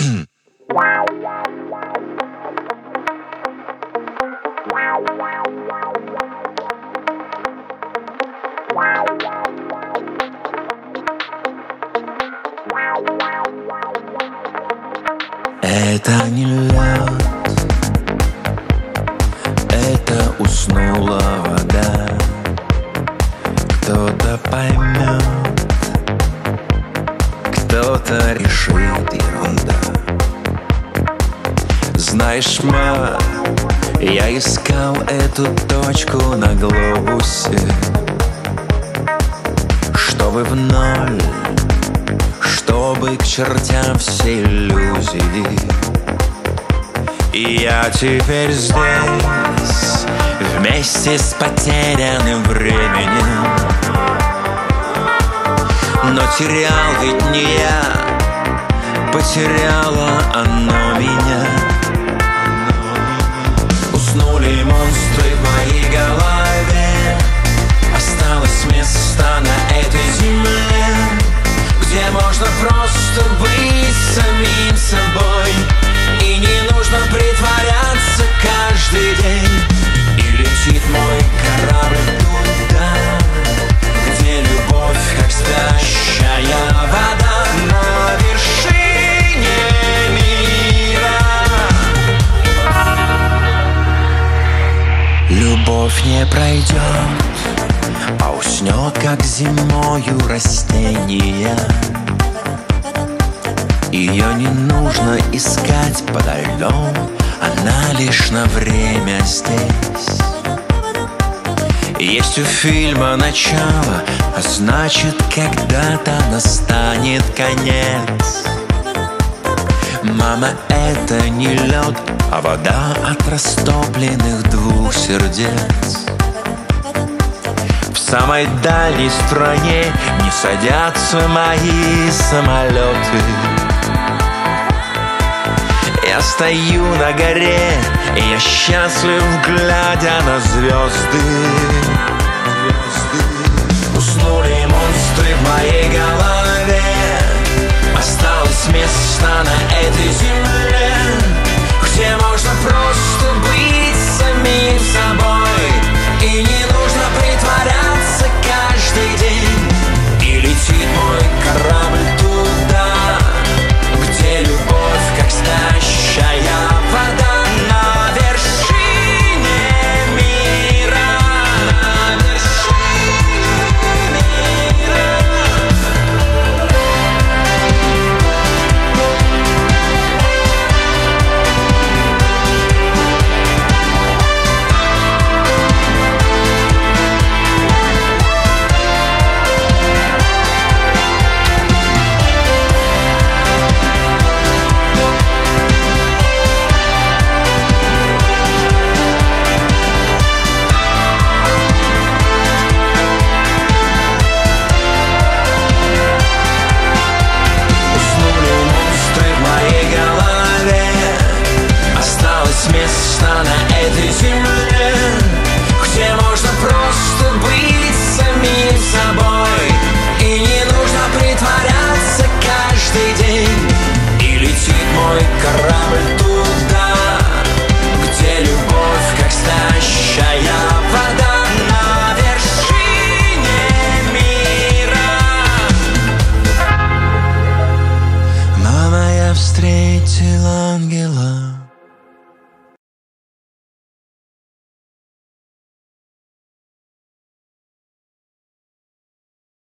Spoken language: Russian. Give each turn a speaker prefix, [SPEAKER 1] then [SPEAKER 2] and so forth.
[SPEAKER 1] Это не лед, это уснула вода. Кто-то поймет, кто-то решит ерунда. Знаешь, ма, я искал эту точку на глобусе, чтобы в ноль, чтобы к чертям все иллюзии. И я теперь здесь, вместе с потерянным временем. Но терял ведь не я, потеряло оно меня. Уснули монстры в моей голове, осталось место на этой земле, где можно просто быть самим собой, и не нужно притворяться каждый день. И летит мой корабль туда, где любовь как спящая вода на вершине мира. Любовь не пройдет, а уснет, как зимою растения. Ее не нужно искать подо льдом, она лишь на время здесь. Есть у фильма начало, а значит, когда-то настанет конец. Мама, это не лед, а вода от растопленных двух сердец. В самой дальней стране не садятся мои самолеты. Я стою на горе, и я счастлив, глядя на звезды. Уснули монстры в моей голове, осталось место на этой земле, где можно просто быть самим собой, и не нужно притворяться каждый день. И летит мой корабль туда, где любовь как спящая вода на вершине мира. На вершине мира. Место на этой земле, где можно просто быть самим собой, и не нужно притворяться каждый день. И летит мой корабль туда, где любовь как спящая вода на вершине мира. Мама, я встретила